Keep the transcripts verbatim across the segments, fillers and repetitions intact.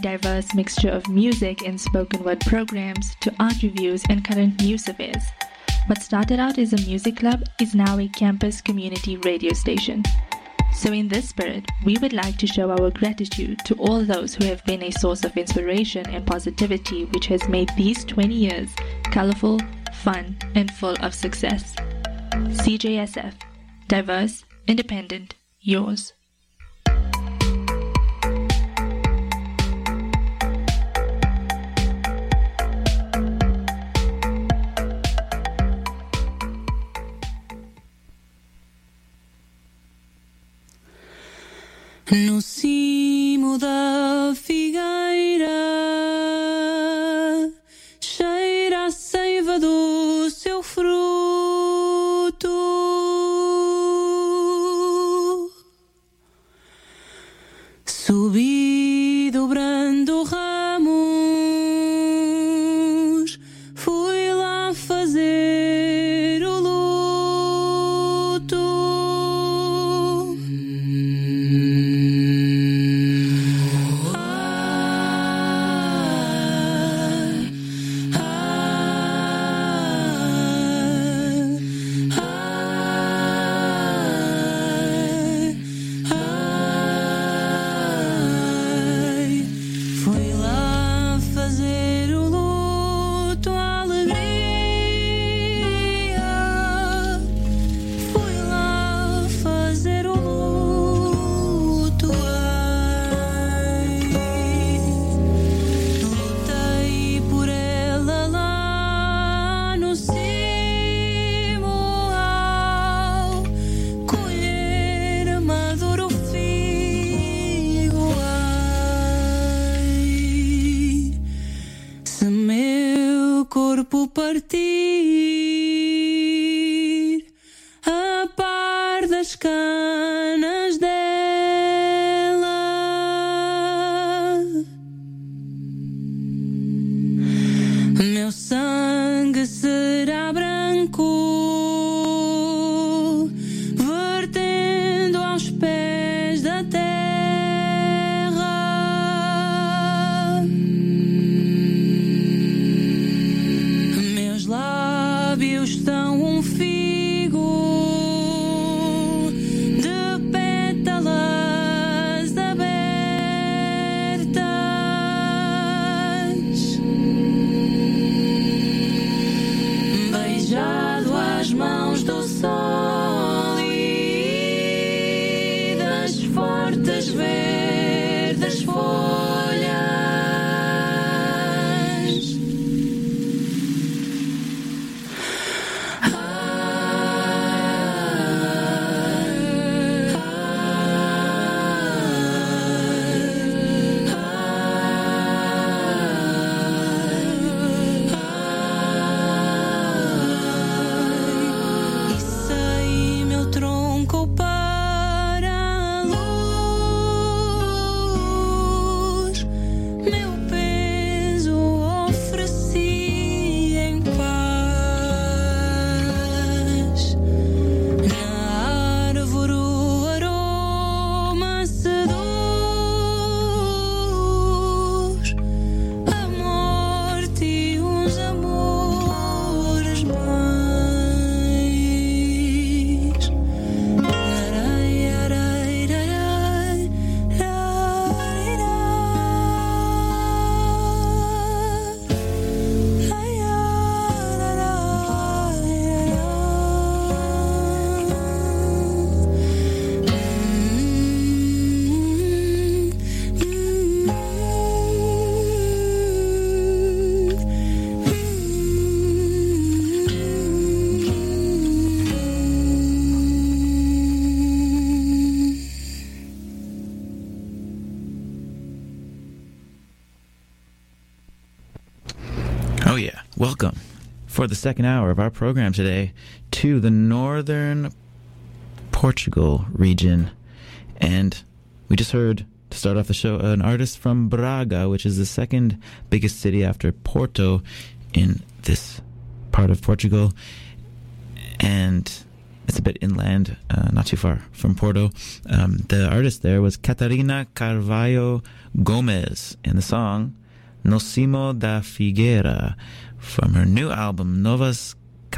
diverse mixture of music and spoken word programs to art reviews and current news affairs. What started out as a music club is now a campus community radio station. So in this spirit, we would like to show our gratitude to all those who have been a source of inspiration and positivity which has made these twenty years colorful, fun, and full of success. C J S F. Diverse, independent, yours. No cimo da figueira cheira a seiva do seu fruto, subi dobrando ramos, fui lá fazer o luto. Partir a par das canas dela, meu sangue será branco, vertendo aos pés da terra. Estão um figo de pétalas abertas, beijado às mãos do sol e das fortes verdes folhas. Oh yeah, welcome for the second hour of our program today to the northern Portugal region. And we just heard, to start off the show, an artist from Braga, which is the second biggest city after Porto in this part of Portugal. And it's a bit inland, uh, not too far from Porto. Um, the artist there was Catarina Carvalho Gomez, and the song Nocimo da Figueira from her new album Novas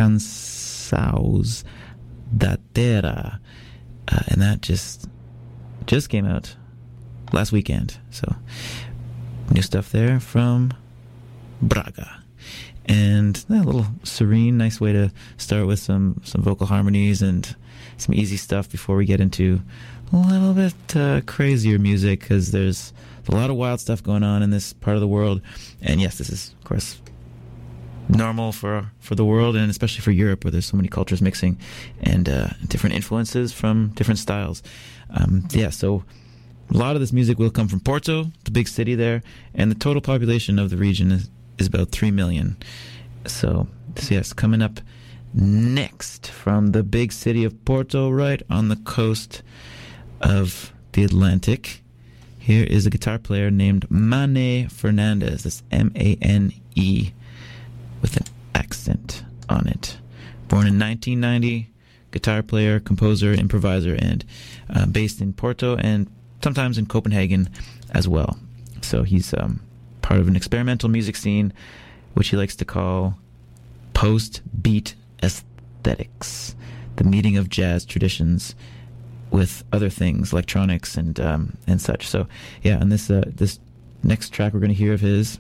Canções da Terra, uh, and that just just came out last weekend. So new stuff there from Braga. And a little serene, nice way to start with some, some vocal harmonies and some easy stuff before we get into a little bit uh, crazier music, because there's a lot of wild stuff going on in this part of the world. And yes, this is, of course, normal for for the world, and especially for Europe, where there's so many cultures mixing and uh, different influences from different styles. Um, yeah, so a lot of this music will come from Porto, the big city there, and the total population of the region is is about three million. So, so yes, coming up next from the big city of Porto, right on the coast of the Atlantic, here is a guitar player named Mane Fernandez. That's M A N E with an accent on it. Born in nineteen ninety, guitar player, composer, improviser, and uh, based in Porto and sometimes in Copenhagen as well. So he's um, part of an experimental music scene, which he likes to call post-beat aesthetics, the meeting of jazz traditions with other things, electronics and um, and such. So yeah, and this uh, this next track we're going to hear of his,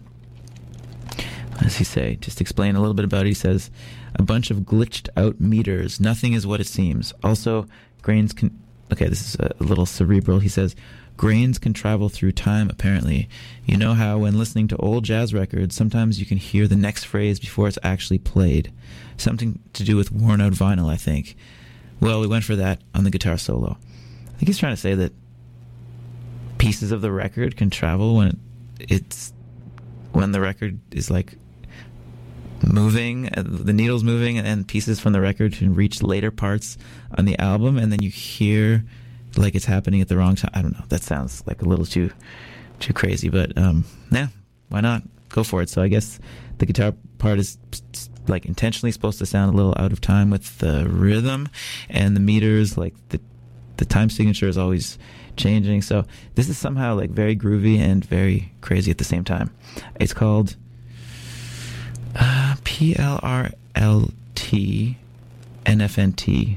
what does he say? Just explain a little bit about it. He says, a bunch of glitched out meters. Nothing is what it seems. Also, grains can... Okay, this is a little cerebral. He says, grains can travel through time, apparently. You know how when listening to old jazz records, sometimes you can hear the next phrase before it's actually played. Something to do with worn-out vinyl, I think. Well, we went for that on the guitar solo. I think he's trying to say that pieces of the record can travel when it's... when the record is, like, moving, the needle's moving, and pieces from the record can reach later parts on the album, and then you hear like it's happening at the wrong time. I don't know. That sounds like a little too too crazy, but um, yeah, why not? Go for it. So I guess the guitar part is like intentionally supposed to sound a little out of time with the rhythm, and the meters, like the the time signature is always changing. So this is somehow like very groovy and very crazy at the same time. It's called uh, P L R L T N F N T.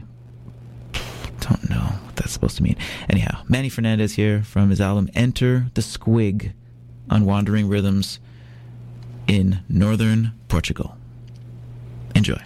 Don't know what that's supposed to mean. Anyhow, Manny Fernandez here from his album Enter the Squig on Wandering Rhythms in northern Portugal. Enjoy.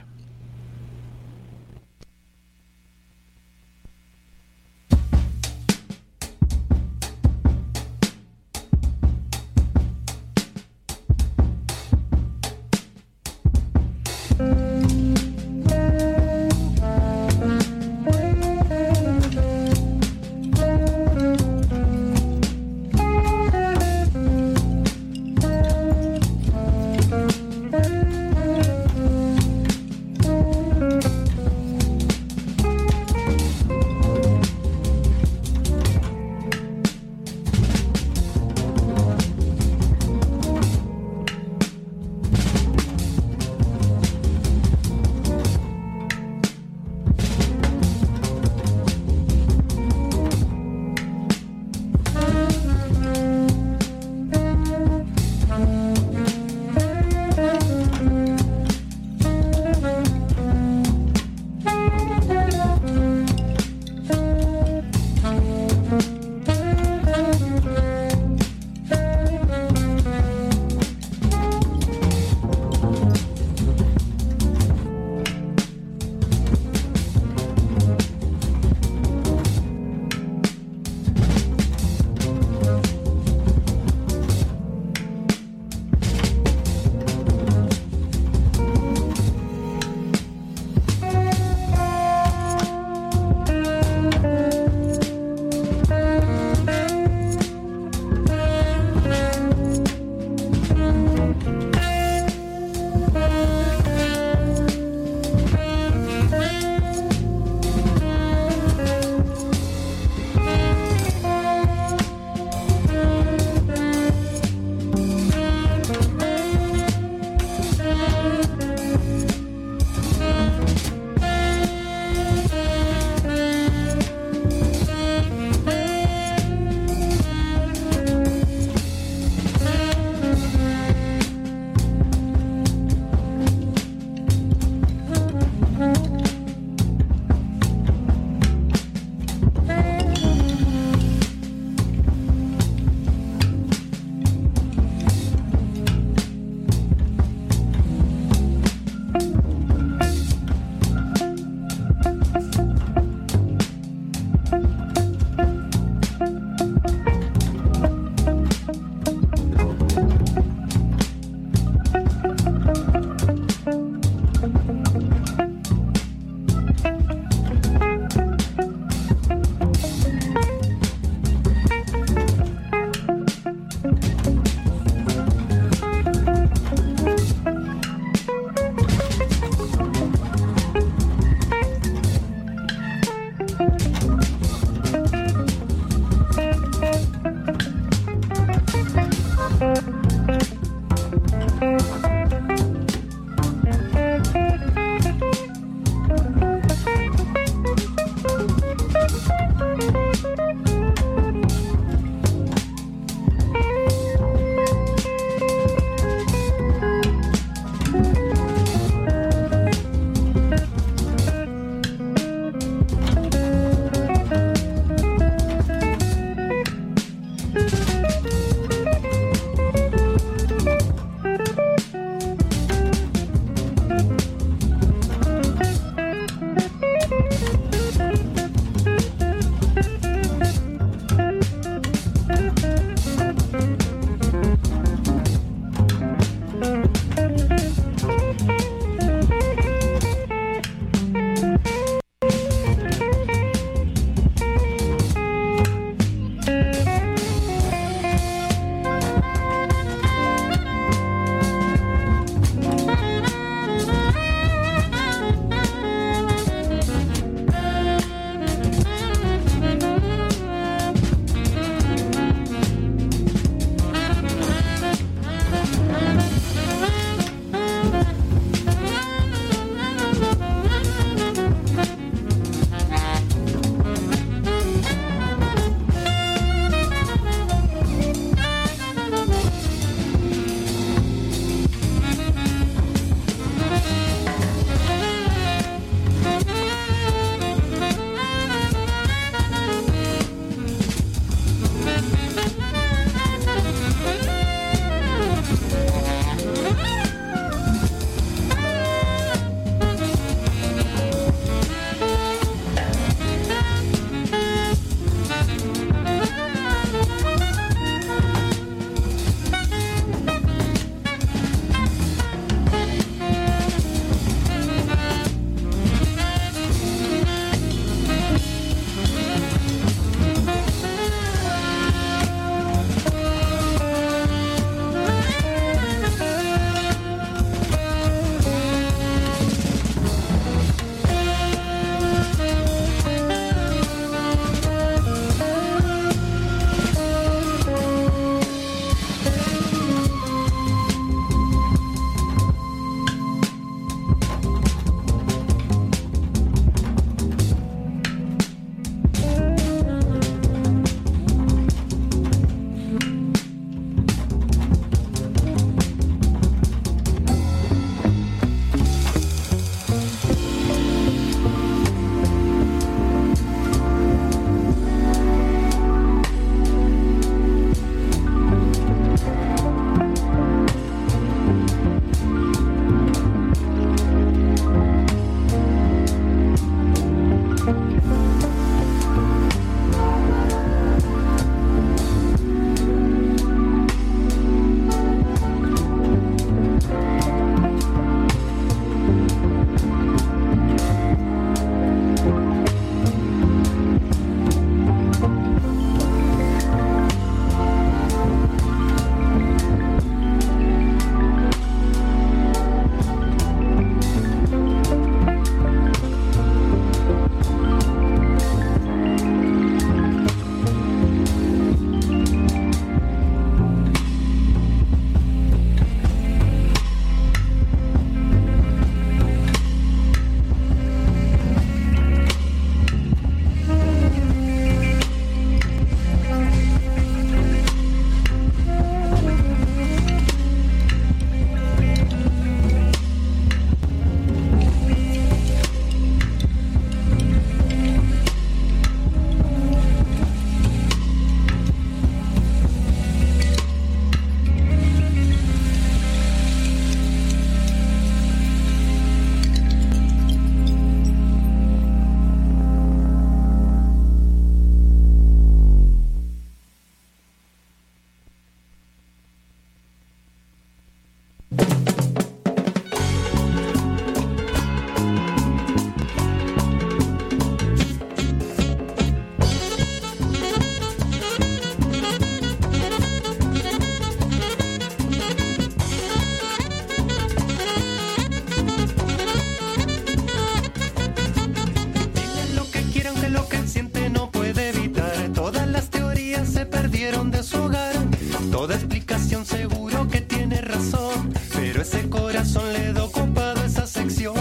sección seguro que tiene razón, pero ese corazón le do copado esa sección.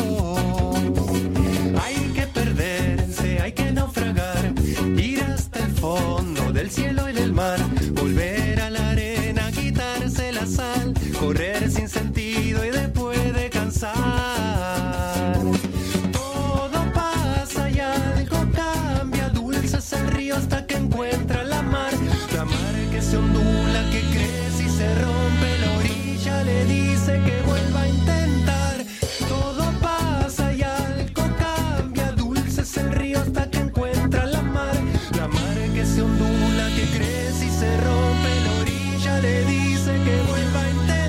Hay que perderse, hay que naufragar, ir hasta el fondo del cielo y del mar, volver a la arena, quitarse la sal, correr sin sentido y después de cansar. Todo pasa y algo cambia, dulce es el río hasta que encuentra la mar, la mar que se ondula, que crece y se rompe, la orilla le dice que vuelva a intentar. Todo pasa y algo cambia, dulce es el río hasta que encuentra la mar, la mar que se ondula, que crece y se rompe, la orilla le dice que vuelva a intentar.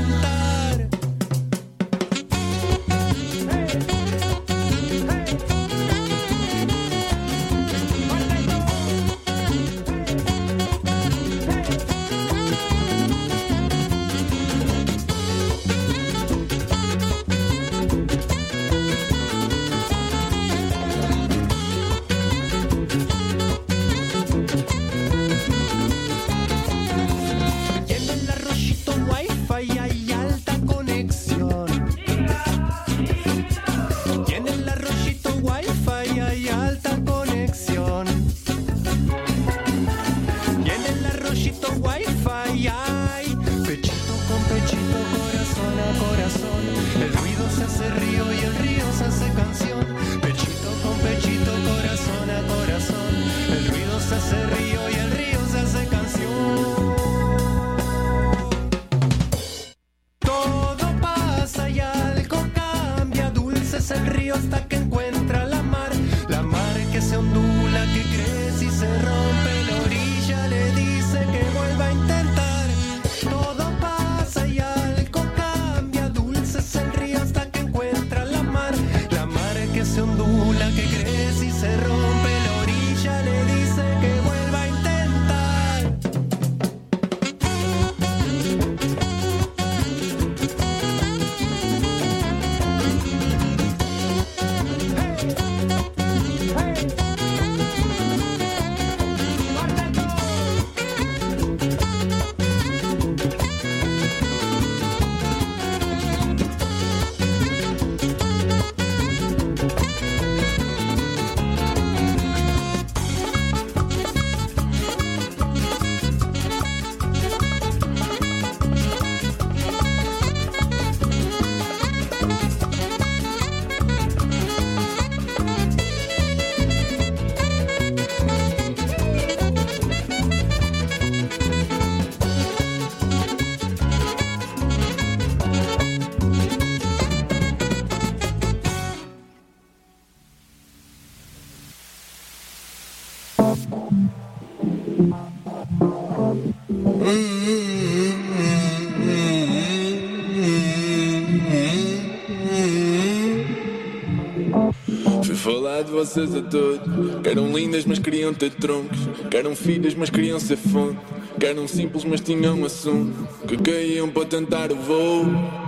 Vocês a todos, que eram lindas mas queriam ter troncos, que eram filhas mas queriam ser fonte, que eram simples mas tinham assunto, que caíam para tentar o voo.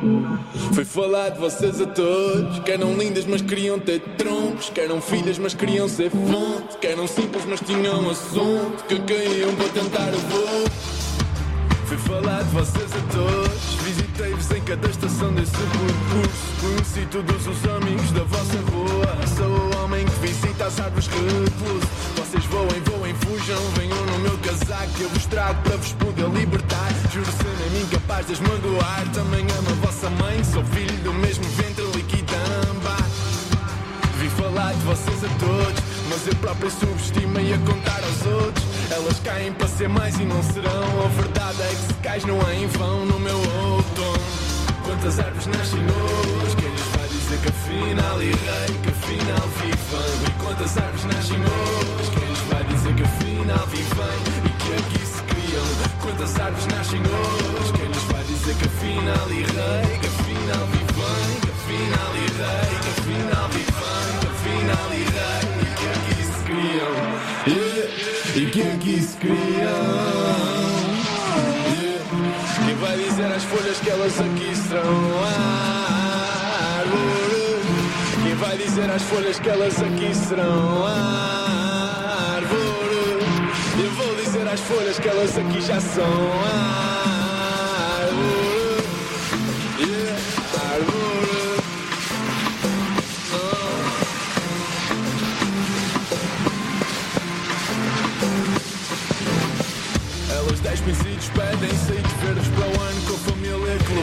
Foi falar de vocês a todos, que eram lindas mas queriam ter troncos, que eram filhas mas queriam ser fonte, que eram simples mas tinham assunto, que caíam para tentar o voo. Fui falar de vocês a todos, visitei-vos em cada estação desse percurso, conheci todos os amigos da vossa rua, sou o homem que visita as árvores que repouso. Vocês voem, voem, fujam, venham no meu casaco, eu vos trago para vos poder libertar. Juro ser a mim capaz de esmagoar, também amo a vossa mãe, sou filho do mesmo ventre liquidamba. Vi falar de vocês a todos, mas eu próprio subestimei a contar aos outros. Elas caem para ser mais e não serão, a verdade é que se cais não é em vão no meu outono. Quantas árvores nascem hoje, quem lhes vai dizer que afinal errei, que afinal vivem? E quantas árvores nascem hoje, quem lhes vai dizer que afinal vivem e que aqui se criam? Quantas árvores nascem hoje, quem lhes vai dizer que afinal errei, que afinal vivem, que afinal errei, que afinal vivem, que afinal errei e que aqui se criam? Yeah. E que aqui se criam, yeah. Quem vai dizer às folhas que elas aqui serão árvore? Quem vai dizer às folhas que elas aqui serão árvore? Eu vou dizer às folhas que elas aqui já são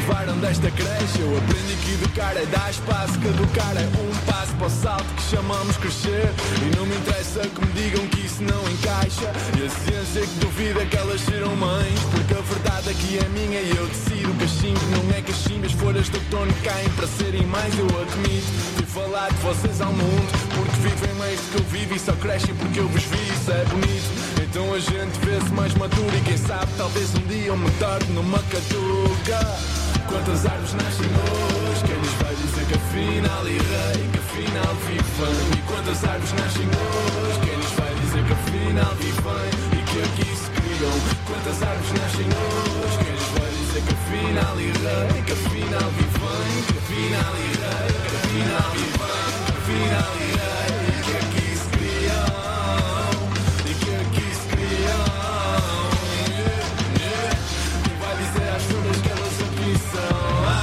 levaram desta creche. Eu aprendi que educar é dar espaço, que educar é um passo para o salto que chamamos crescer. E não me interessa que me digam que isso não encaixa. E a ciência que duvida que elas serão mães, porque a verdade aqui é minha e eu decido. Cachimbo não é cachimbo, as folhas do outono caem para serem mais, eu admito. Fui falar de vocês ao mundo, porque vivem mais do que eu vivo e só crescem porque eu vos vi, isso é bonito. Então a gente vê-se mais maduro e quem sabe talvez um dia eu me torne numa caduca. Quantas árvores nascem hoje? Quem nos vai dizer que afinal errei, que afinal vivem? E quantas árvores nascem hoje? Quem nos vai dizer que afinal vivem e que aqui se criam? Quantas árvores nascem hoje? Quem nos vai dizer que afinal errei, que afinal vivem? Que afinal errei, que afinal vivem? Que afinal errei e que aqui se criam? E que aqui se criam? Yeah, yeah. Quem vai dizer às flores que elas aqui são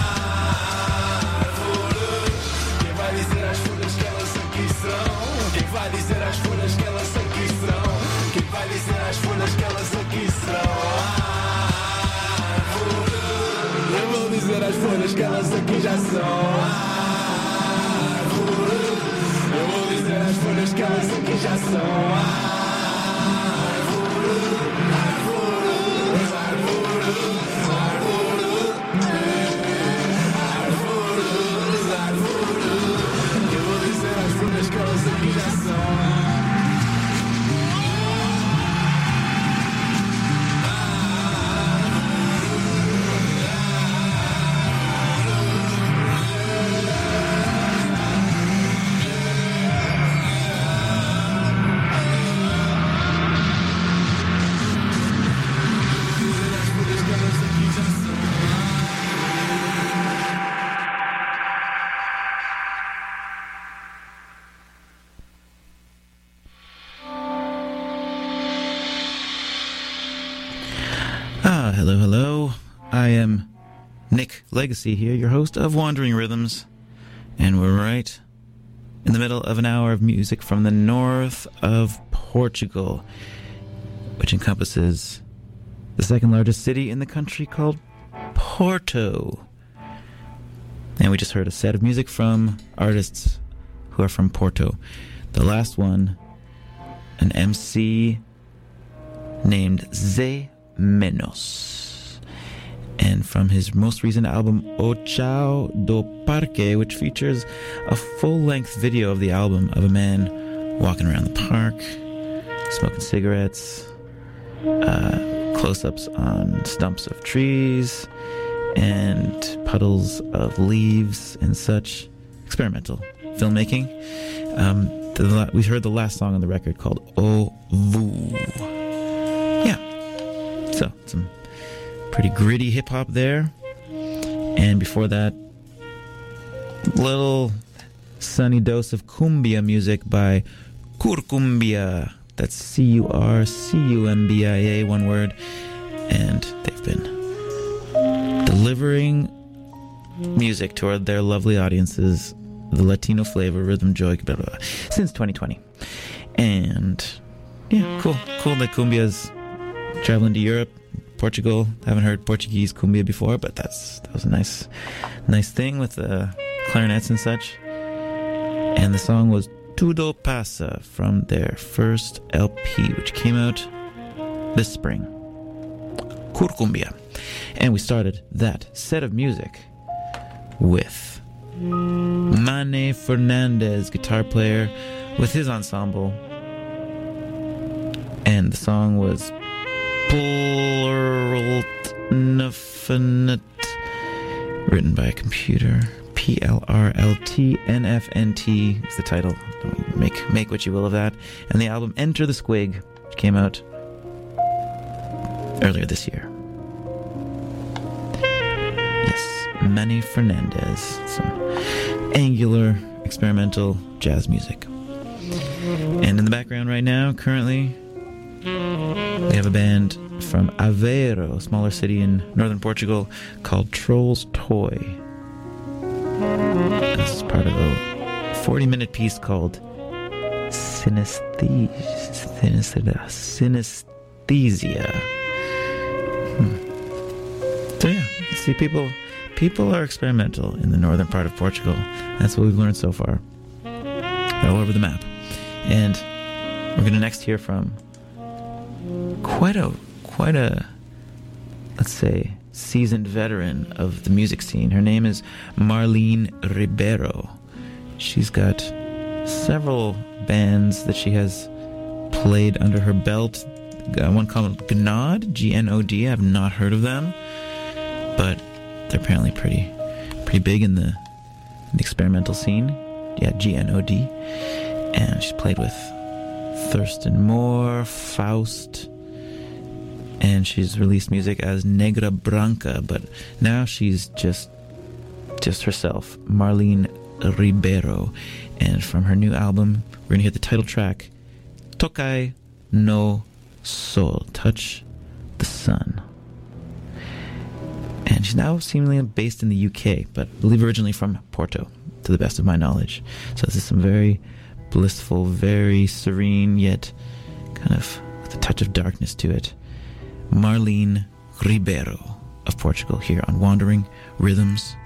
árvores? Quem vai dizer às folhas que elas aqui são? Quem vai dizer às folhas que elas aqui são? Quem vai dizer às folhas que elas aqui são árvores? Eu vou dizer às folhas que elas aqui já são árvores. Eu vou dizer às folhas que elas aqui já são árvores. Árvores, árvores, árvores, árvores, árvores. Eu vou dizer às folhas que elas aqui já são. Ah, hello, hello. I am Nick Legacy here, your host of Wandering Rhythms, and we're right in the middle of an hour of music from the north of Portugal, which encompasses the second largest city in the country called Porto. And we just heard a set of music from artists who are from Porto. The last one, an M C named Zé Menos, and from his most recent album O Chao do Parque, which features a full-length video of the album of a man walking around the park, smoking cigarettes, uh, close-ups on stumps of trees and puddles of leaves and such. Experimental filmmaking. Um, the, we heard the last song on the record called O Vu. Yeah. So, some pretty gritty hip-hop there. And before that, little sunny dose of cumbia music by Curcumbia. That's C U R C U M B I A, one word. And they've been delivering music to their lovely audiences, the Latino flavor, rhythm, joy, blah, blah, blah, since twenty twenty. And, yeah, cool. Cool that cumbia's traveling to Europe, Portugal. Haven't heard Portuguese cumbia before, but that's that was a nice nice thing with the clarinets and such. And the song was Tudo Passa from their first L P, which came out this spring. Curcumbia. And we started that set of music with Mane Fernandez, guitar player, with his ensemble. And the song was Pluraltnfnt, written by a computer. P L R L T N F N T is the title. Make make what you will of that. And the album Enter the Squig, which came out earlier this year. Yes, Manny Fernandez. Some angular, experimental jazz music. And in the background right now, currently, we have a band from Aveiro, a smaller city in northern Portugal, called Trolls Toy. This is part of a forty-minute piece called Synesthesia. Synesthesia. Hmm. So yeah, you see people people are experimental in the northern part of Portugal. That's what we've learned so far. They're all over the map. And we're going to next hear from quite a, quite a, let's say, seasoned veteran of the music scene. Her name is Marlene Ribeiro. She's got several bands that she has played under her belt. Uh, one called Gnod, G N O D. I've not heard of them, but they're apparently pretty pretty big in the, in the experimental scene. Yeah, G N O D. And she's played with Thurston Moore, Faust, and she's released music as Negra Branca, but now she's just just herself, Marlene Ribeiro. And from her new album, we're going to hear the title track, Tokai no Sol, Touch the Sun. And she's now seemingly based in the U K, but I believe originally from Porto, to the best of my knowledge. So this is some very blissful, very serene, yet kind of with a touch of darkness to it. Marlene Ribeiro of Portugal here on Wandering Rhythms